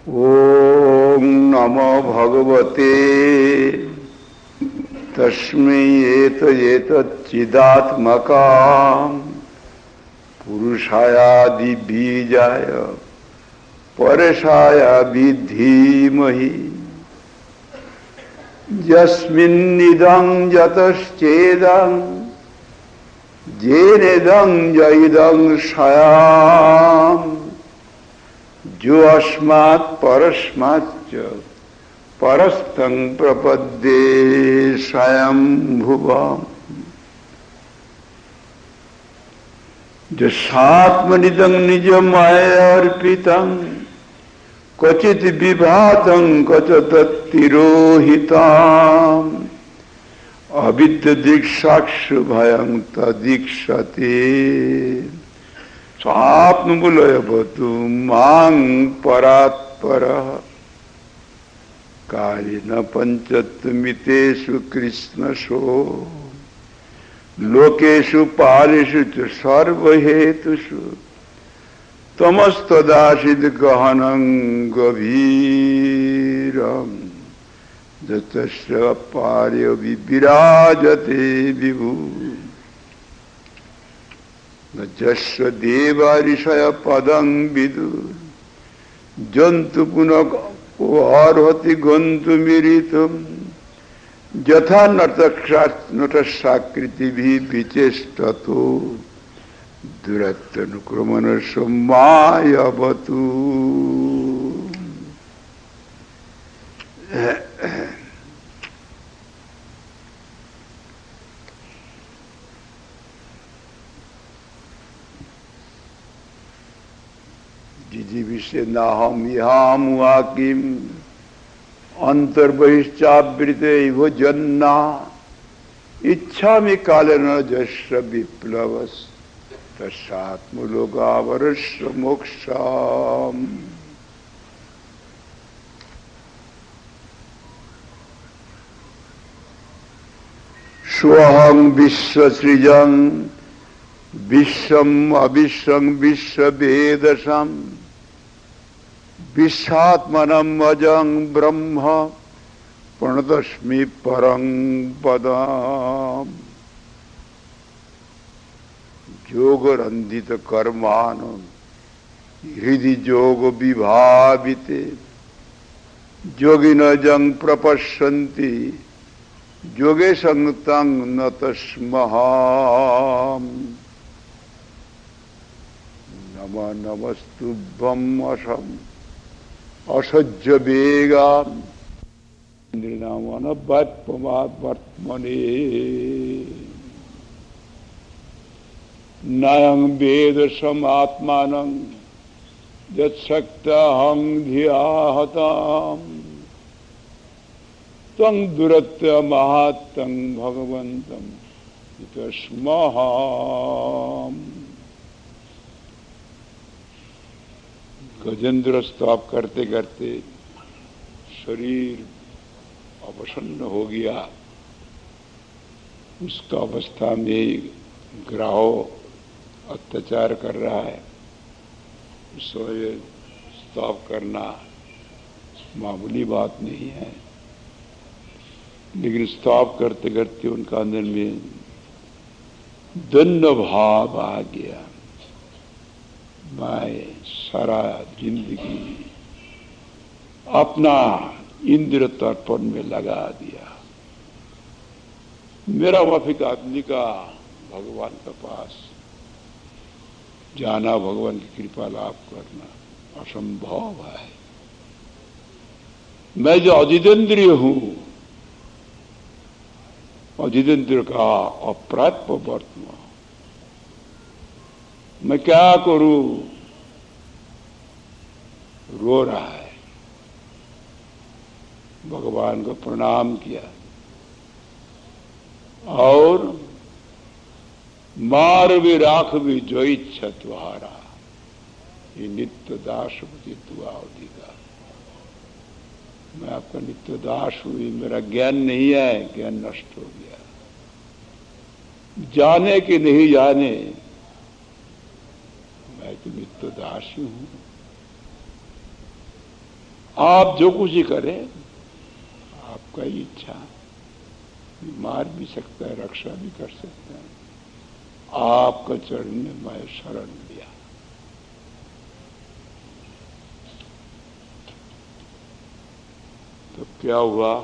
ओम नमो भगवते तस्मै एतच्चिदात्मकां पुरुषायादि बीजाय परेशाय विद्धीमहि यस्मिन्निदं यतश्चेदं येनेदं यइदं स्याम् जो अस्मात् परस्माच्च परस्तं प्रपद्ये स्वयं भुवम् जसात्मनिदं निजमयार्पितं क्वचित् विभातं क्वच तत्तिरोहिताम् अविद्यदीक्षाक्षु भयं तदीक्षते स्वात्मबुलयवतु मां परात्परः कालेन पंचत्वमितेषु कृष्णशो लोकेषु पालेषु च सर्वहेतुषु तमस्तदासीद गहनं गभीरम् जतस्य पार्य विराजते विभु जस्य देवा ऋषय पदं विदु जंतु पुनः को अर्हति गन्तुमिरितुं यथा नटसाकृति भी विचेष्टतो दुरत्यनुक्रमणस्य मायवतु। जिजीविषे नाहम इहाम वाकिम अंतर्बहिश्चावृते इव जन्ना इच्छामि कालेन जस्य विप्लवस् तस्यात्मलोकावरस्य मोक्षाम्। स्वहं विश्वसृजं विश्वम् अविश्वं विश्ववेदसम् विश्वात्मनम् अजं ब्रह्म प्रणतस्मि परं पदम्। योगरन्धित कर्माणं हृदि योग विभाविते योगिनो जं प्रपश्यन्ति योगे संगतं न तस्महाम्। नमः नमस्तुभ्यं असह्य वेगाम् इंद्रियाणवत्पमात्मने नयं वेद समात्मानं यत्शक्तहं धियाहताम् तं दुरत्य महात्तं भगवन्तं तस्महाम्। गजेंद्र स्तव करते करते शरीर अवसन्न हो गया। उसका अवस्था में ग्राहो अत्याचार कर रहा है। सोए स्तव करना मामूली बात नहीं है, लेकिन स्तव करते करते उनका अंदर में दंड भाव आ गया। मैं सारा जिंदगी अपना इंद्र तर्पण में लगा दिया। मेरा वाफिक आदमी का भगवान के पास जाना, भगवान की कृपा लाभ करना असंभव है। मैं जो अजितेंद्रिय हूं, अजितेंद्र का अप्राप्य वर्तमान, मैं क्या करूं? रो रहा है। भगवान को प्रणाम किया और मार भी राख भी जो इच्छा तुम्हारा, ये नित्य दास हुआ अधिकार। मैं आपका नित्य दास हुई, मेरा ज्ञान नहीं है, ज्ञान नष्ट हो गया। जाने कि नहीं जाने, मैं तो नित्य दासी हूं। आप जो कुछ ही करें, आपका ही इच्छा, मार भी सकता है, रक्षा भी कर सकता है। आपका चरण में मैं शरण लिया। तो क्या हुआ?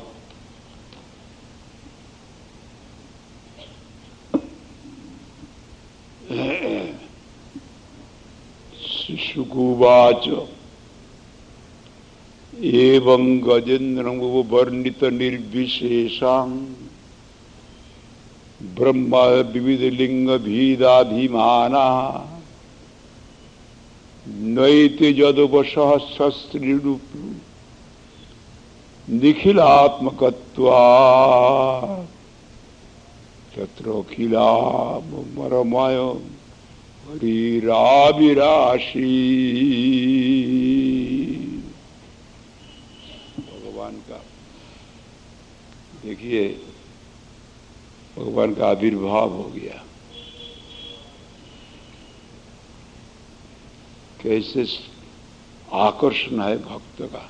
शुकुवाच एवं गजेन्द्रं वर्णित निर्विशेषं ब्रह्मा विविध लिंग भीदाभिमाना नैति जदवशः सस्त्रीरूप निखिलात्मकत्वात् तत्र अखिलामरमय हरिराविराशि। भगवान का देखिए, भगवान का आविर्भाव हो गया। कैसे आकर्षण है भक्त का।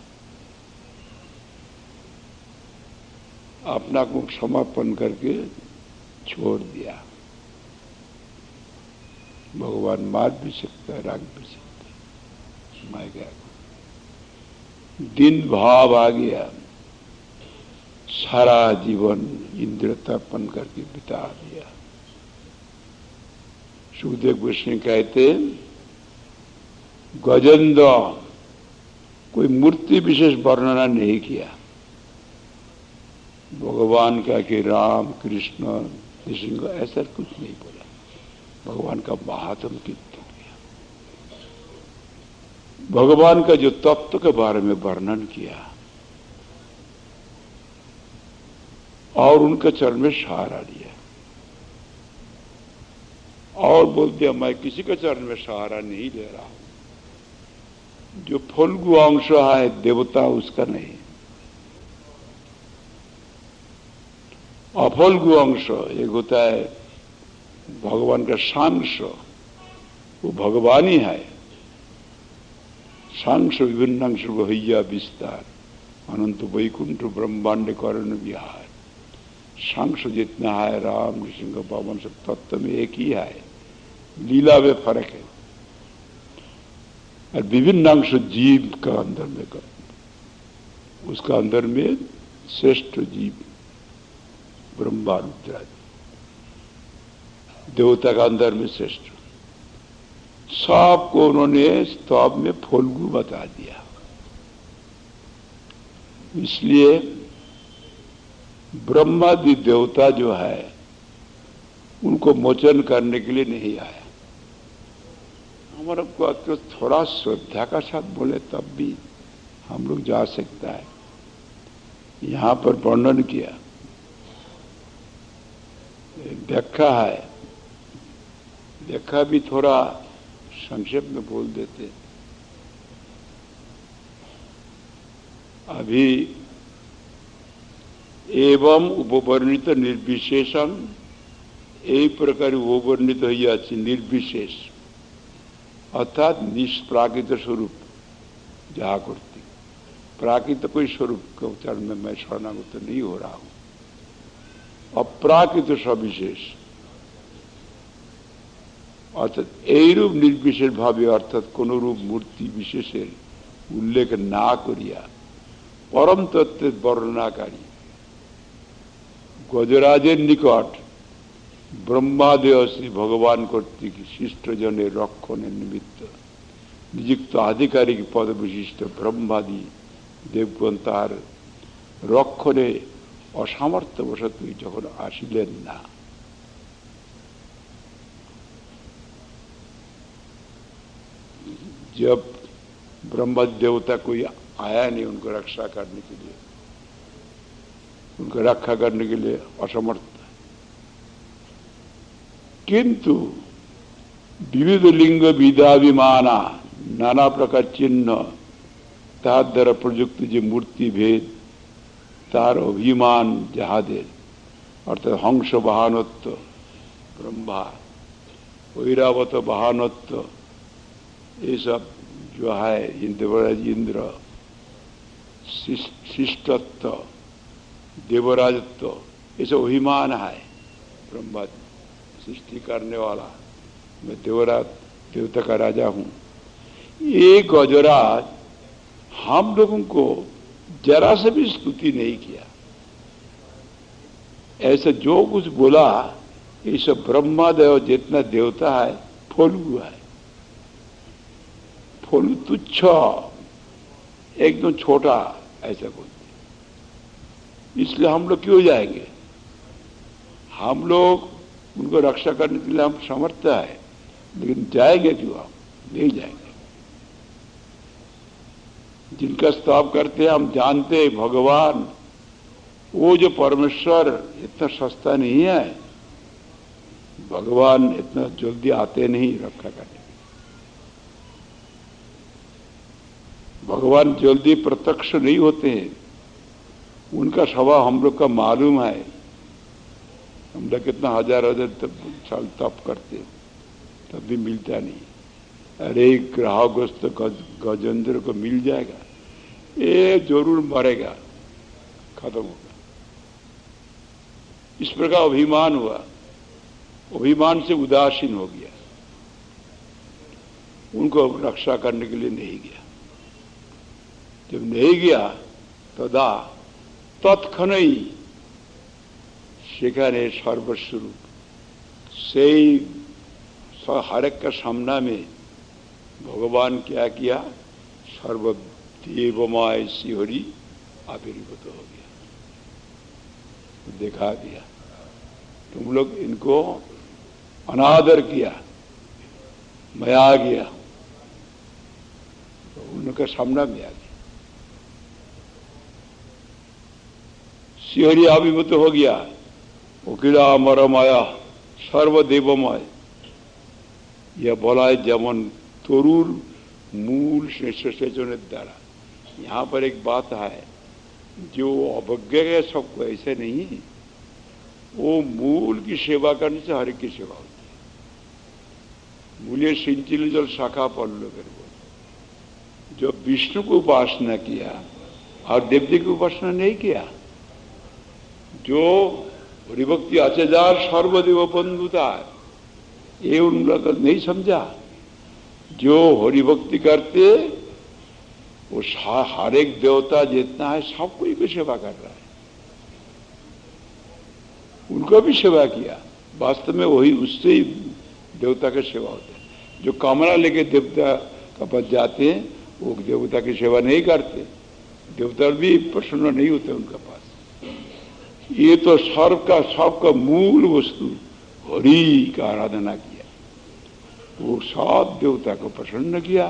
अपना को समर्पण करके छोड़ दिया। भगवान मार भी सकता है, राग भी सकता है, मैं क्या। दिन भाव आ गया, सारा जीवन इंद्र तर्पण करके बिता दिया। सुखदेव गोस्वामी कहते गजेंद्र कोई मूर्ति विशेष वर्णना नहीं किया। भगवान का कि राम कृष्ण नृसिंह ऐसा कुछ नहीं बोला। भगवान का महात्म कीर्तन किया। भगवान का जो तत्व के बारे में वर्णन किया और उनके चरण में सहारा लिया और बोल दिया मैं किसी के चरण में सहारा नहीं ले रहा हूं। जो फल्गु अंश है देवता उसका नहीं, अफल्गु अंश एक होता है भगवान का सांश, वो भगवान ही है। सांश विभिन्न अंश भैया विस्तार अनंत वैकुंठ ब्रह्मांड कर्ण विहार। सांश जितना है राम नृसिंह पवन सब तत्व में एक ही है, लीला में फर्क है। और विभिन्न अंश जीव का अंदर में कर, उसका अंदर में श्रेष्ठ जीव ब्रह्मा रुद्रादि, देवता का अंदर में श्रेष्ठ, सबको उन्होंने स्तव में फल्गु बता दिया। इसलिए ब्रह्मादि देवता जो है उनको मोचन करने के लिए नहीं आया। हमारा को थोड़ा श्रद्धा का साथ बोले तब भी हम लोग जा सकता है। यहां पर वर्णन किया, व्याख्या है, व्याख्या भी थोड़ा संक्षेप में बोल देते। अभी एवं उपवर्णित निर्विशेषम, एक प्रकार उपवर्णित हो निर्विशेष अर्थात निष्प्राकृत स्वरूप जागृति। प्राकृत कोई स्वरूप के उच्चारण में मैं शरणागत नहीं हो रहा हूं। अप्राकृत सविशेष अर्थात এই रूप निर्विशेष भावे अर्थात कोन रूप मूर्ति विशेषের उल्लेख ना करिया परम तत्व वर्णनाकारी गजराजेर निकट ब्रह्मादेव श्री भगवान कर्तृक शिष्ट जने रक्षण निमित्त नियुक्त आधिकारिक पद विशिष्ट ब्रह्मादि देवगण तार रक्षणे असामर्थ्यवशत जखन आसिलेन ना, जब ब्रह्मा देवता कोई आया नहीं उनको रक्षा करने के लिए, उनको रक्षा करने के लिए असमर्थ। किंतु विविध लिंग विधाभिमाना नाना प्रकार चिन्ह तार द्वारा प्रयुक्त जो मूर्ति भेद तार अभिमान जहादेर अर्थात हंस वाहनत्व ब्रह्मा ऐरावत वाहनत्व ये सब जो है देवराज इंद्र शिष्टत्व, देवराजत्व, ऐसा अभिमान है। ब्रह्मा सृष्टि करने वाला, मैं देवराज, देवता का राजा हूं। ये गजराज हम लोगों को जरा से भी स्तुति नहीं किया। ऐसा जो कुछ बोला ये सब ब्रह्मादेव जितना देवता है फोलू है, फोलू तुच्छ, एकदम छोटा, ऐसा बोलते। इसलिए हम लोग क्यों जाएंगे? हम लोग उनको रक्षा करने के लिए हम समर्थ है, लेकिन जाएंगे क्यों? हम नहीं जाएंगे। जिनका स्तव करते हैं हम जानते हैं भगवान, वो जो परमेश्वर इतना सस्ता नहीं है, भगवान इतना जल्दी आते नहीं रक्षा करने। भगवान जल्दी प्रत्यक्ष नहीं होते हैं, उनका स्वभाव हम लोग का मालूम है। हम लोग कितना हजार साल तप करते तब भी मिलता नहीं। अरे ग्राहग्रस्त गजेंद्र को मिल जाएगा, ये जरूर मरेगा, खत्म होगा। इस प्रकार अभिमान हुआ, अभिमान से उदासीन हो गया, उनको रक्षा करने के लिए नहीं गया। जब नहीं गया तदा तत्क्षणई সেখানে সর্বস্বরূপ সেই हरेक का सामना में भगवान क्या किया? सर्वदेवमय श्रीहरि आविर्भूत हो गया, दिखा दिया। तुम लोग इनको अनादर किया, मैं आ गया, तो उनका सामना में आ गया। श्रीहरि आविर्भूत हो गया, অখিলা মরমায়া सर्वदेवमय। यह बोला है जमन तरुर मूल सेचन द्वारा। यहाँ पर एक बात है, जो अवज्ञा है सबको ऐसे नहीं, वो मूल की सेवा करने से हर एक की सेवा होती है। मूल्य सिंचिल जल शाखा पल्लो कर, जो विष्णु को उपासना किया और देवता की उपासना नहीं किया, जो हरिभक्ति आचार्य सर्वदेव बंधुता है, ये उन लोग नहीं समझा। जो हरिभक्ति करते वो हर एक देवता जितना है सब कोई की सेवा कर रहा है, उनको भी सेवा किया। वास्तव में वही उससे ही देवता की सेवा होती है। जो कामना लेके देवता का पास जाते हैं वो देवता की सेवा नहीं करते, देवता भी प्रसन्न नहीं होते उनका पास। ये तो सबका मूल वस्तु हरि का आराधना किया, वो सब देवता को प्रसन्न किया।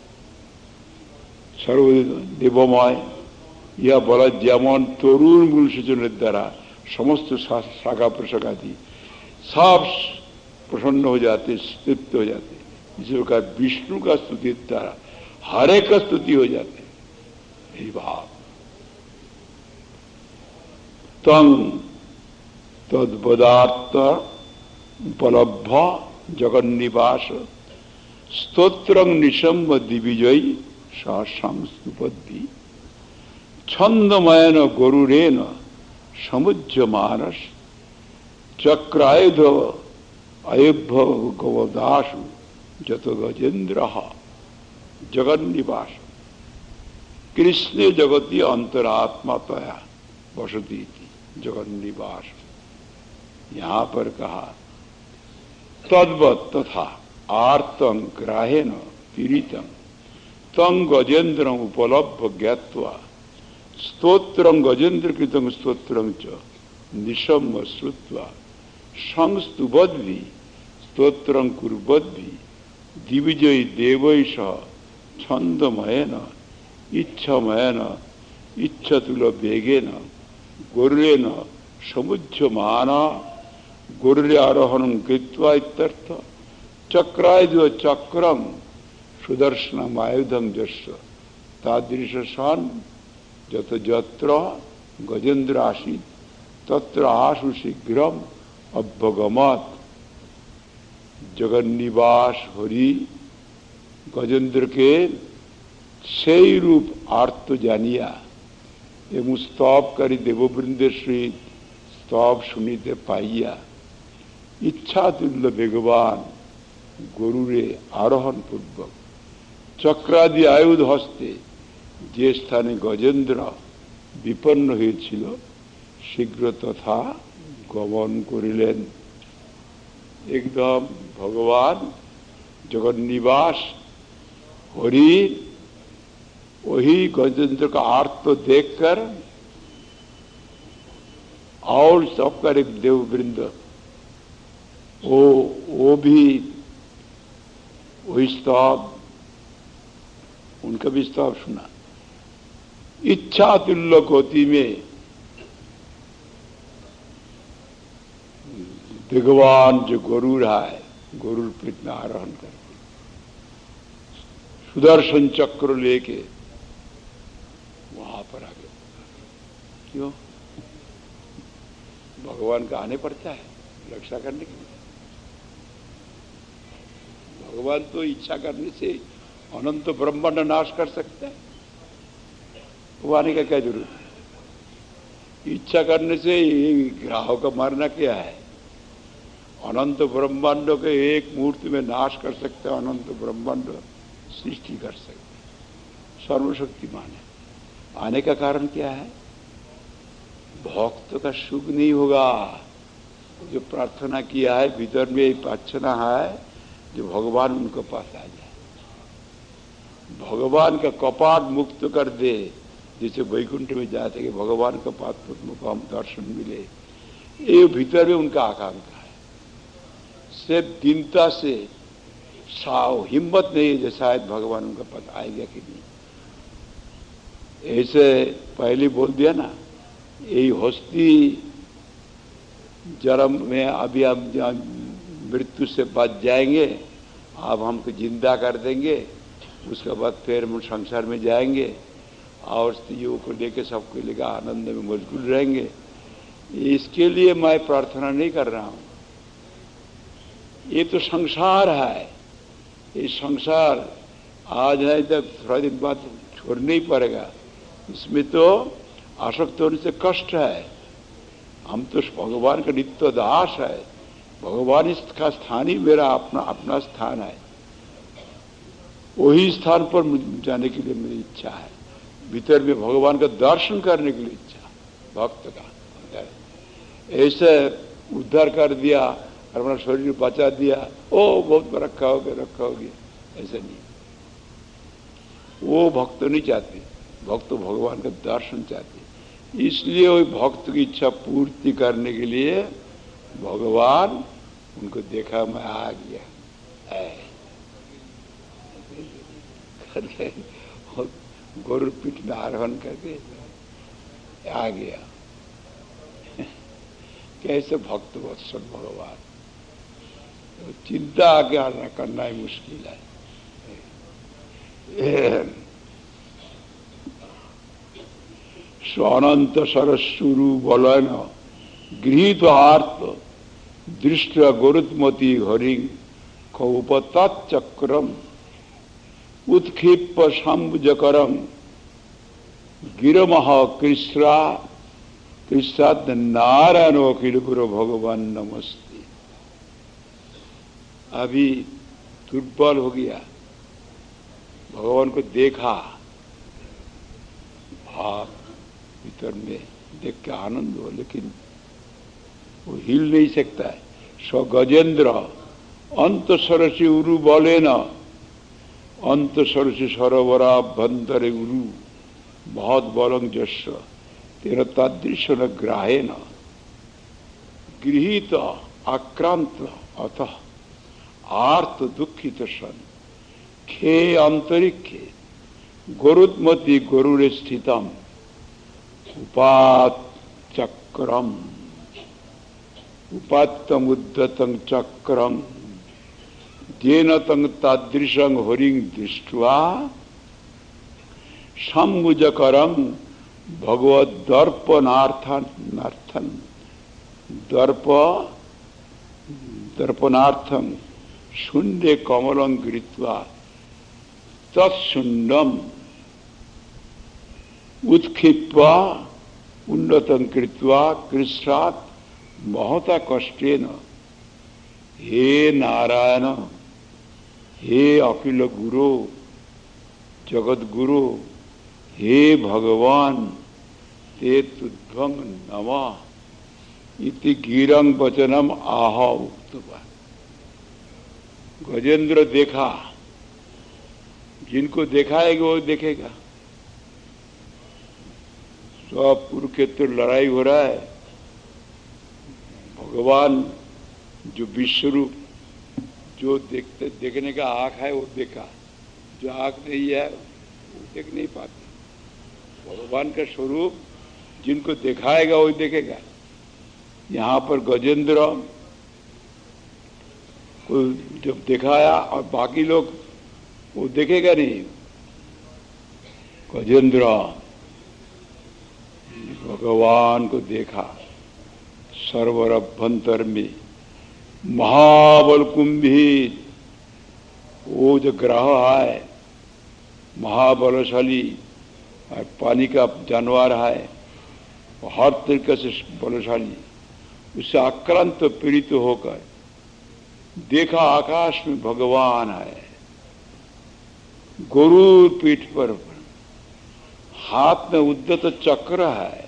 सर्वदेवमय यह बोला जेमन तरुण मूल सेचन द्वारा समस्त शाखा प्रशाखादि सब प्रसन्न हो जाते, तृप्त हो जाते। इसी प्रकार विष्णु का स्तुति द्वारा हर एक का स्तुति हो जाते। यही भाव तंग तद्पदार्थ उपलब्ध जगन्निवास स्तोत्रं निशम्ब दिविजयी सहस्रंस्तुपद्दि छंदमयन गरुरेन समुज्य मानस चक्रायुध अयभव गवदासु जत गजेन्द्र जगन्निवास कृष्ण जगति अंतरात्मातया वसती जगन्निवास। यहां पर कहा तद्वत तथा आर्तं ग्राहेण पीड़ितं तं गजेन्द्रं उपलब्ध ज्ञात्वा स्तोत्रं गजेन्द्र कृतं स्तोत्रं च निशम्य श्रुत्वा संस्तुवद्भि स्तोत्रं कुर्वद्भि दिविजयी देवैः सह छन्दमयेन इच्छमयेन इच्छतुल वेगेन गौरेन समुज्यमाना गौर्यारोहणं कृत्वा इत्यर्थ चक्रायुध चक्रम सुदर्शनम आयुधम जस्य तादृशान जत जत्र गजेन्द्र आसीत् तत्र आशु शीघ्रम अभ्यगमत्। जगन्निवास हरि गजेन्द्र के সেই रूप आर्त जानिया एवं स्तवकारी देववृंदे सहित स्तव शुनिते पाइया इच्छा तुल्य भगवान गरुरे आरोहण पूर्वक चक्रादि आयुध हस्ते जे स्थाने गजेंद्र विपन्न হয়েছিল शीघ्र तथा गमन करिलेन। एकदम भगवान जगन निवास हरि वही गजेंद्र का आर्त देखकर और सबका एक देववृंद वो भी वही स्तव उनका भी स्तव सुना। इच्छा तुल्य गति में भगवान जो गरुड़ है गरुड़ पीठ में आरोहण करके सुदर्शन चक्र लेके वहां पर आ गए। क्यों? भगवान का आने पड़ता है रक्षा करने के लिए। भगवान तो इच्छा करने से अनंत ब्रह्मांड नाश कर सकता है, वो आने का क्या जरूरत है? इच्छा करने से ग्राहों का मारना क्या है? अनंत ब्रह्मांडों के एक मुहूर्त में नाश कर सकते हैं, अनंत ब्रह्मांड सृष्टि कर सकते हैं, सर्वशक्तिमान है। आने का कारण क्या है? भक्त का सुख नहीं होगा। जो प्रार्थना किया है भीतर में प्रार्थना है जो भगवान उनके पास आ जाए, भगवान का कपाट मुक्त कर दे, जैसे वैकुंठ में जाते कि भगवान का पाद पद्म को हम दर्शन मिले, ये भीतर में उनका आकांक्षा है। सिर्फ दीनता से हिम्मत नहीं है जो शायद भगवान उनका पास आएगा कि नहीं। ऐसे पहले बोल दिया ना, यही हस्ती जन्म में अभी हम मृत्यु से बच जाएंगे, आप हमको जिंदा कर देंगे, उसके बाद फिर हम संसार में जाएंगे और स्त्रियों को लेकर सबको लेकर आनंद में मशगूल रहेंगे। इसके लिए मैं प्रार्थना नहीं कर रहा हूं। ये तो संसार है, ये संसार आज है तो थोड़ा दिन बाद छोड़ना ही पड़ेगा। इसमें तो आसक्त होने से कष्ट है। हम तो भगवान का नित्य दास है, भगवान इसका स्थान ही मेरा अपना स्थान है। वही स्थान पर जाने के लिए मेरी इच्छा है, भीतर में भगवान का दर्शन करने के लिए इच्छा भक्त का। ऐसे उद्धार कर दिया और अपना शरीर बचा दिया, ओ बहुत रखा हो गया, ऐसा नहीं। वो भक्त नहीं चाहते, भक्त भगवान का दर्शन चाहते। इसलिए वो भक्त की इच्छा पूर्ति करने के लिए भगवान उनको देखा, मैं आ गया गरुड़ पीठ में आरोहण करके आ गया। कैसे भक्त वत्सल भगवान, तो चिंता आगे करना ही मुश्किल है। अनंत सरस्वरू बलन गृहीत आर्त दृष्ट गरुत्मती हरि कौपतचक्रम उत्क्षिप शंभुजकरम गिरमह कृष्णाद नारायण अखिल गुरु भगवान नमस्ते। अभी दुर्बल हो गया, भगवान को देखा, भाव भीतर में देख के आनंद हो, लेकिन वो हिल नहीं सकता है। स गजेंद्र अंत सरसी उरु बोले न अंत सरसी सरोवराभ्यंतरे उरु बहुत बलंग जस्व तेरा तादृश न ग्राहे न गृहीत आक्रांत अतः आर्त दुखित सन खे अंतरिक्षे गरुत्मती गरुरे स्थितम उपात चक्रम उपात्तम उद्धतं चक्रम जेन तंग तादृशं हरिं दृष्ट्वा सम्मुजकरं भगवद दर्पणार्थं दर्पणार्थं शून्य कमलं गृहीत्वा तत्शून्यम उत्क्षिप्वा उन्नतं कृत्वा कृष्णात् महता कष्टेन हे नारायण हे अखिल गुरु जगत गुरु हे भगवान ते तुभ्यं नमः इति गिरं वचनम आह उक्तवा। गजेंद्र देखा, जिनको देखाएगा वो देखेगा। सब कुरुक्षेत्र लड़ाई हो रहा है, भगवान जो विश्वरूप जो देखने का आंख है वो देखा, जो आंख नहीं है वो देख नहीं पाते। भगवान का स्वरूप जिनको दिखाएगा वो देखेगा। यहाँ पर गजेंद्र को जब दिखाया और बाकी लोग वो देखेगा नहीं। गजेंद्र भगवान को देखा सरोवर अभ्यंतर में महाबल कुंभी, वो जो ग्रह है महाबलशाली और पानी का जानवर है, हर तरीके से बलशाली, उससे आक्रांत पीड़ित होकर देखा आकाश में भगवान है, गरुड़ पीठ पर हाथ में उद्यत चक्र है।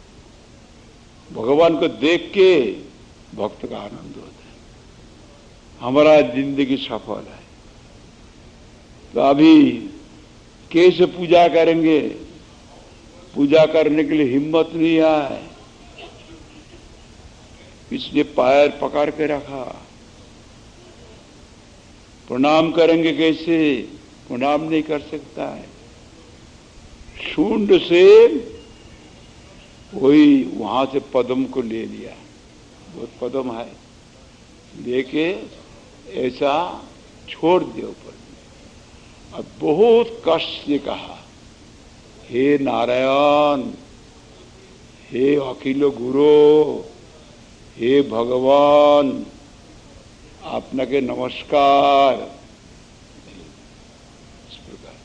भगवान को देख के भक्त का आनंद होता है, हमारा जिंदगी सफल है। तो अभी कैसे पूजा करेंगे? पूजा करने के लिए हिम्मत नहीं है, इसलिए पैर पकड़ के रखा। प्रणाम करेंगे कैसे? प्रणाम नहीं कर सकता है। शूंड से वही वहां से पद्म को ले लिया, बहुत पद्म है, लेके ऐसा छोड़ दिया ऊपर। अब बहुत कष्ट से कहा, हे नारायण, हे अखिल गुरु, हे भगवान, आपना के नमस्कार। इस प्रकार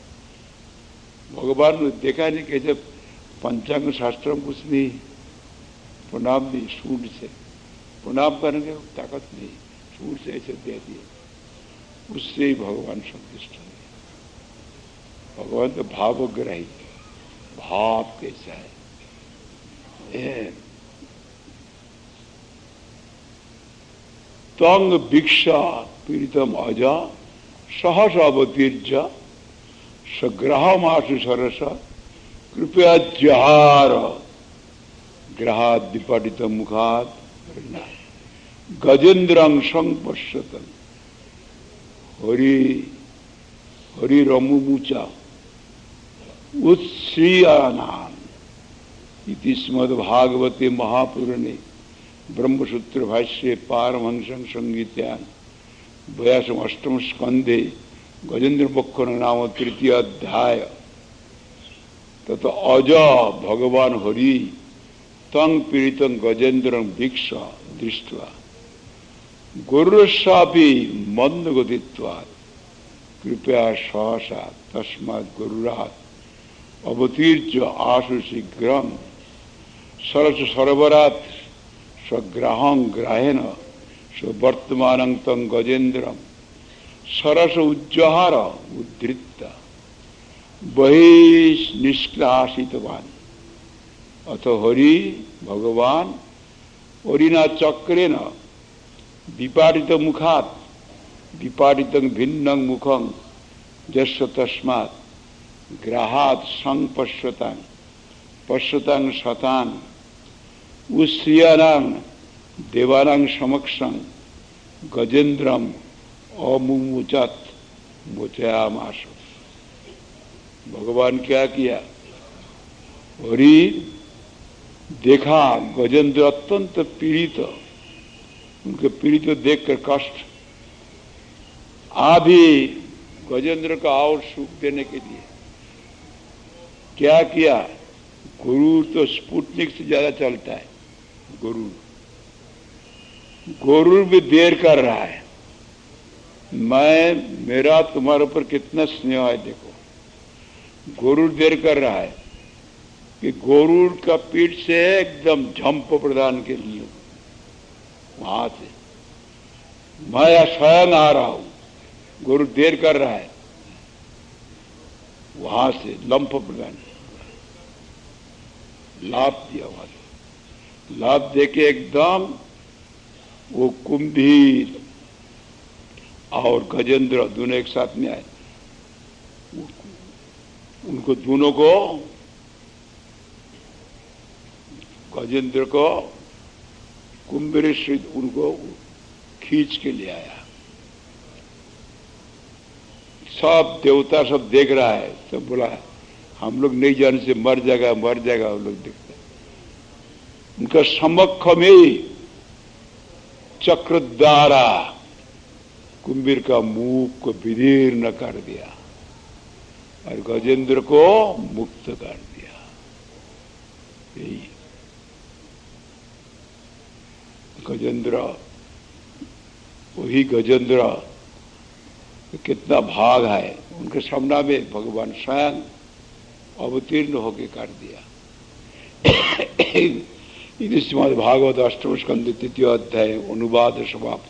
भगवान ने देखा नहीं कैसे पंचांग शास्त्र में कुछ नहीं, प्रणाम नहीं, सूंड से प्रणाम करेंगे ताकत नहीं, सूंड से ऐसे दे दिए, उससे ही भगवान संतुष्ट हो गए। भगवान तो भावग्राही, भाव कैसा है। तंग भिक्षा पीड़ितम अजा सहस अवतीर्य सग्रहमाशु सरस कृपया जहार ग्रहाद विपटित मुखात गजेन्द्रं संपश्यतन हरि रमुमुचा उत्श्रियानाम इति श्रीमद्भागवते महापुराणे ब्रह्मसूत्र भाष्ये पारमहंसं संगीत्यान 82 स्कंधे गजेन्द्र मोक्ष नाम तृतीय अध्याय। तथा अज भगवान हरि तंग पीड़ितं गजेन्द्रं भिक्षा दृष्ट्वा गुरुस्वापि मंदगतित्वात् कृपया सहसा तस्मात् गुरुरात् अवतीर्य आशु शीघ्रं सरस सरोवरात् स्वग्रहं ग्राहेण स्ववर्तमानं तं गजेन्द्रं सरस उज्जहार उद्धृत्य बहिर्निष्कासितवान्। अथ हरि भगवान ओरिना चक्रेण विपाटित मुखात् विपाटितं भिन्नं मुखं यस्य तस्मात् ग्रहात् संपश्यतां पश्यतां शतान् उश्रियाणां देवानां समक्षं गजेन्द्रं अमुमुचत मोचयामास। भगवान क्या किया? हरि देखा गजेंद्र अत्यंत पीड़ित, उनके पीड़ित देखकर कष्ट, अभी गजेंद्र का और सुख देने के लिए क्या किया? गुरु तो स्पुतनिक से ज्यादा चलता है। गुरु भी देर कर रहा है। मेरा तुम्हारे ऊपर कितना स्नेह है, देखो। गुरु देर कर रहा है, कि गरुड़ का पीठ से एकदम झंप प्रदान के लिए वहां से मैं स्वयं आ रहा हूं, गुरु देर कर रहा है, वहां से लंप प्रदान लाभ दिया, वहां से लाभ देके एकदम वो कुंभीर और गजेंद्र दोनों एक साथ में आए, उनको दोनों को, गजेंद्र को कुंभीर उनको खींच के ले आया। सब देवता सब देख रहा है, सब बोला हम लोग नहीं जाने से मर जाएगा मर जाएगा, हम लोग देखते हैं। उनका समक्ष में चक्र द्वारा कुंभीर का मुंह को विदीर्ण कर दिया और गजेंद्र को मुक्त कर दिया। यही गजेंद्र, वही गजेंद्र कितना भाग है, उनके सामना में भगवान स्वयं अवतीर्ण होकर कर दिया। श्रीमद् भागवत अष्टम स्कंद तृतीय अध्याय अनुवाद समाप्त।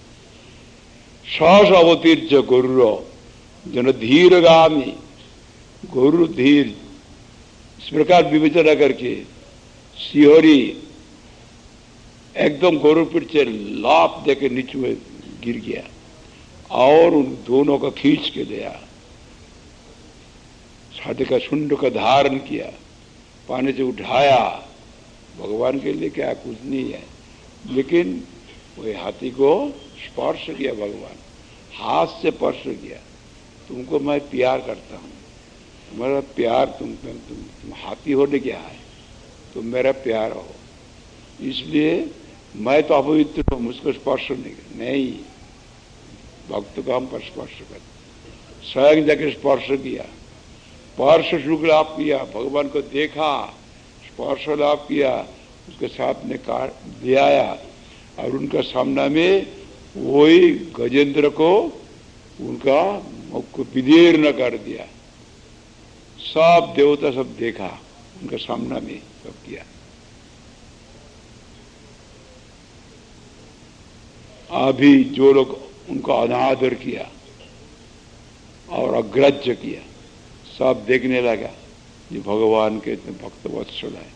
सहस अवतीर्य गुरु जन धीरगामी, गुरु धीर इस प्रकार विवेचना करके सिहोरी एकदम गुरु पीठ से लाभ देके नीचे में गिर गया और उन दोनों को खींच के लिया, छाती का शुंड का धारण किया, पानी से उठाया। भगवान के लिए क्या कुछ नहीं है, लेकिन वही हाथी को स्पर्श किया, भगवान हाथ से स्पर्श किया। तुमको मैं प्यार करता हूं, तुम्हारा प्यार तुम हाथी होने क्या है, तुम मेरा प्यार हो, इसलिए मैं तो अपवित्र हूं, मुझको स्पर्श नहीं, भक्त को हम पर स्पर्श करते। स्वयं जाके स्पर्श किया, स्पर्श सुख लाभ किया, भगवान को देखा, स्पर्श लाभ किया, उसके साथ में ले आया और उनका सामना में वही गजेंद्र को उनका मुख को विदीर्ण कर दिया। सब देवता सब देखा, उनका सामना में सब किया। अभी जो लोग उनको अनादर किया और अग्राह्य किया, सब देखने लगा ये भगवान के भक्त वत्सल है।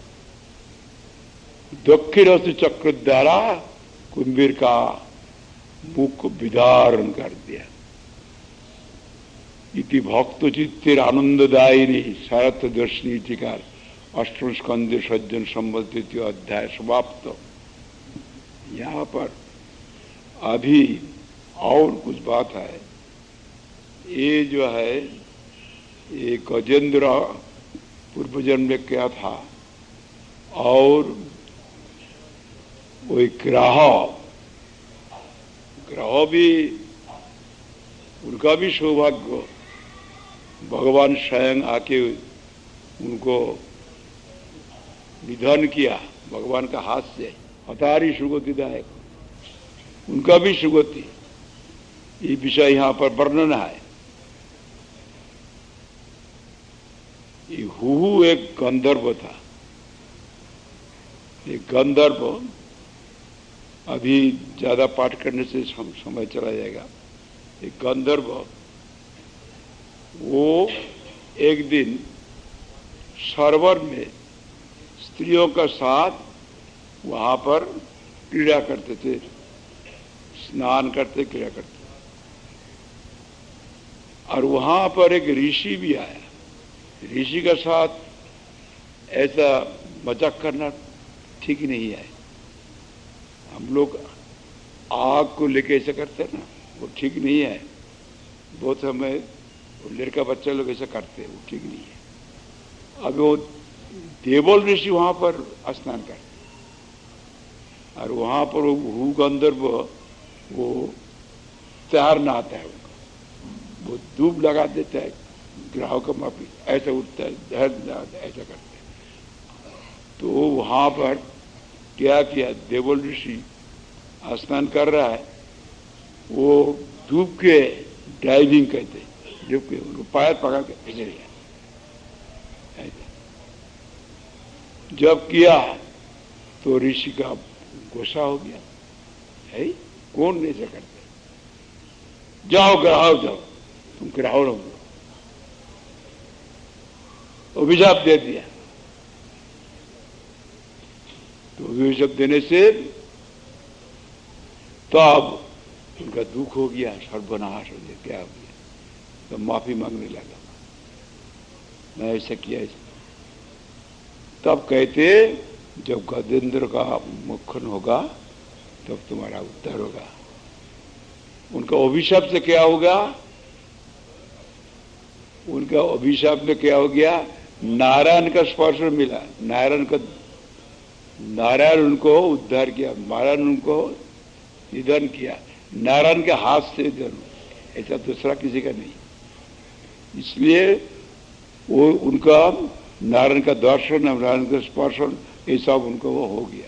दक्षिण से चक्र द्वारा कुंभीर का मुख को विदारण कर दिया। इति भक्त चित्तिर आनंददायिनी शरत दर्शनी टीकार अष्टम स्कंद सज्जन संबंध तृतीय अध्याय समाप्त। यहाँ पर अभी और कुछ बात है। ये जो है ये गजेंद्र पूर्व जन्म में क्या था और वही ग्रह भी, उनका भी सौभाग्य, भगवान स्वयं आके उनको निधन किया भगवान का हाथ से, हतारी सुगतिदायक, उनका भी सुगति, ये विषय यहां पर वर्णन है। ये हुहु एक गंधर्व था, ये गंधर्व अभी ज्यादा पाठ करने से समय चला जाएगा। ये गंधर्व वो एक दिन सरोवर में स्त्रियों का साथ वहां पर क्रीड़ा करते थे, स्नान करते, क्रिया करते, और वहां पर एक ऋषि भी आया। ऋषि का साथ ऐसा मजाक करना ठीक नहीं है। हम लोग आग को लेके ऐसा करते हैं ना, वो ठीक नहीं है। बहुत समय लड़का बच्चा लोग ऐसा करते हैं, वो ठीक नहीं है। अब वो देवल ऋषि वहां पर स्नान करते और वहां पर वो गंधर्व वो तैरना आता है, उनका वो धूप लगा देता है, ग्रहों का मापी ऐसा उठता है, ऐसा करते हैं। तो वहां पर क्या किया, देवल ऋषि स्नान कर रहा है, वो धूप के ड्राइविंग कहते हैं, धूप के उनको पैर पकड़ के ऐसे जब किया तो ऋषि का गुस्सा हो गया, है कौन ऐसा करते, जाओ गिराओ, जाओ तुम गिराओ ना, अभिशाप दे दिया। तो अभिशाप देने से तब उनका दुख हो गया, सर्वनाश हो गया, क्या हो गया, तो माफी मांगने लगा, मैं ऐसा किया ऐसा। तब कहते जब गजेंद्र का मुखन होगा तब तुम्हारा उद्धार होगा। उनका अभिशाप से क्या होगा, उनका अभिशाप में क्या हो गया, नारायण का स्पर्श मिला, नारायण उनको उद्धार किया, नारायण उनको निधन किया, नारायण के हाथ से निधन, ऐसा दूसरा किसी का नहीं। इसलिए वो उनका नारायण का दर्शन, नारायण का स्पर्शन, ये सब उनको वो हो गया।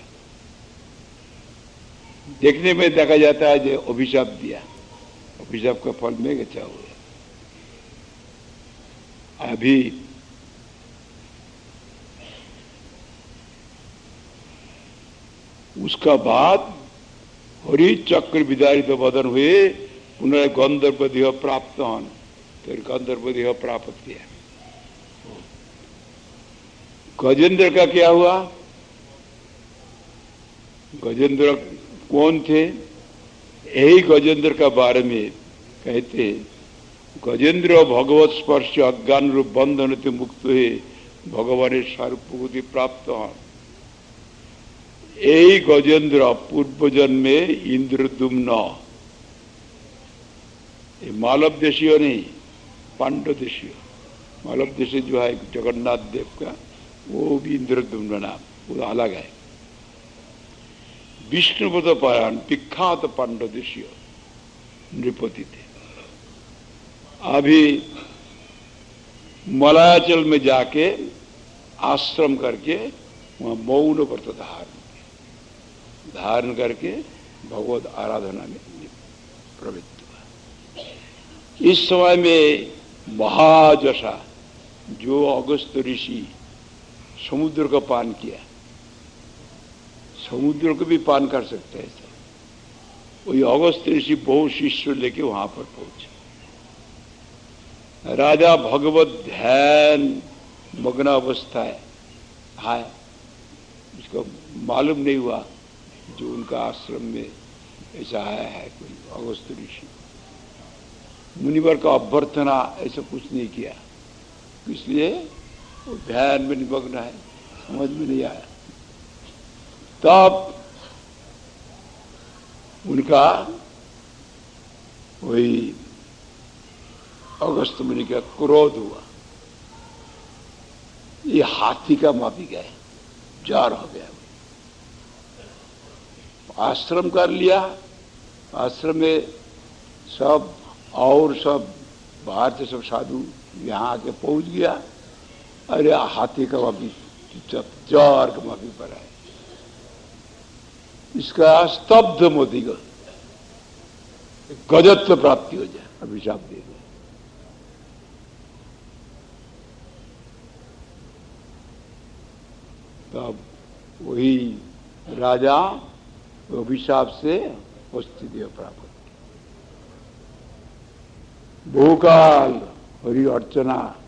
देखने में देखा जाता है जो अभिशाप दिया, अभिशाप का फल में अच्छा हुआ। अभी उसका बाद हरि चक्र विदारित बदन हुए, पुनः गंधर्व देह प्राप्त हन, फिर गंधर्व देह प्राप्त किया। गजेंद्र का क्या हुआ, गजेंद्र कौन थे, यही गजेंद्र का बारे में कहते, गजेंद्र भगवत स्पर्श अज्ञान रूप बंधन से मुक्त हुए भगवान स्वरूप प्राप्त हन। यही गजेंद्र पूर्व जन्म में इंद्रदुम्न, मालव देशीय नहीं, पांडव देशीय, मालव देशीय जो है जगन्नाथ देव का, वो भी इंद्रदुम्न नाम, वो अलग है। विष्णुपद पारायण विख्यात पांडव देशीय नृपति थे। अभी मलयाचल में जाके आश्रम करके वहां मौन व्रत धारण करके भगवत आराधना में प्रवृत्त हुआ। इस समय में महाजशा जो अगस्त ऋषि समुद्र का पान किया, समुद्र को भी पान कर सकते हैं, वही अगस्त ऋषि बहुत शिष्य लेके वहां पर पहुंचे। राजा भगवत ध्यान मग्न अवस्था है, उसको मालूम नहीं हुआ जो उनका आश्रम में ऐसा आया है कोई अगस्त ऋषि। मुनिवर का अभ्यर्थना ऐसा कुछ नहीं किया, इसलिए वो ध्यान में निमग्न है, समझ में नहीं आया। तब उनका वही अगस्त मुनि का क्रोध हुआ, ये हाथी का मापी गए, जार हो गया, आश्रम कर लिया। आश्रम में सब और सब बाहर से सब साधु यहाँ आके पहुंच गया, अरे हाथी का मापी जार का मापी पर है, इसका स्तब्ध मोदी को गजत्व प्राप्ति हो जाए, अभिशाप दे दे। तब वही राजा अभिशाप से औषधि देह प्राप्त, बहुकाल हरि अर्चना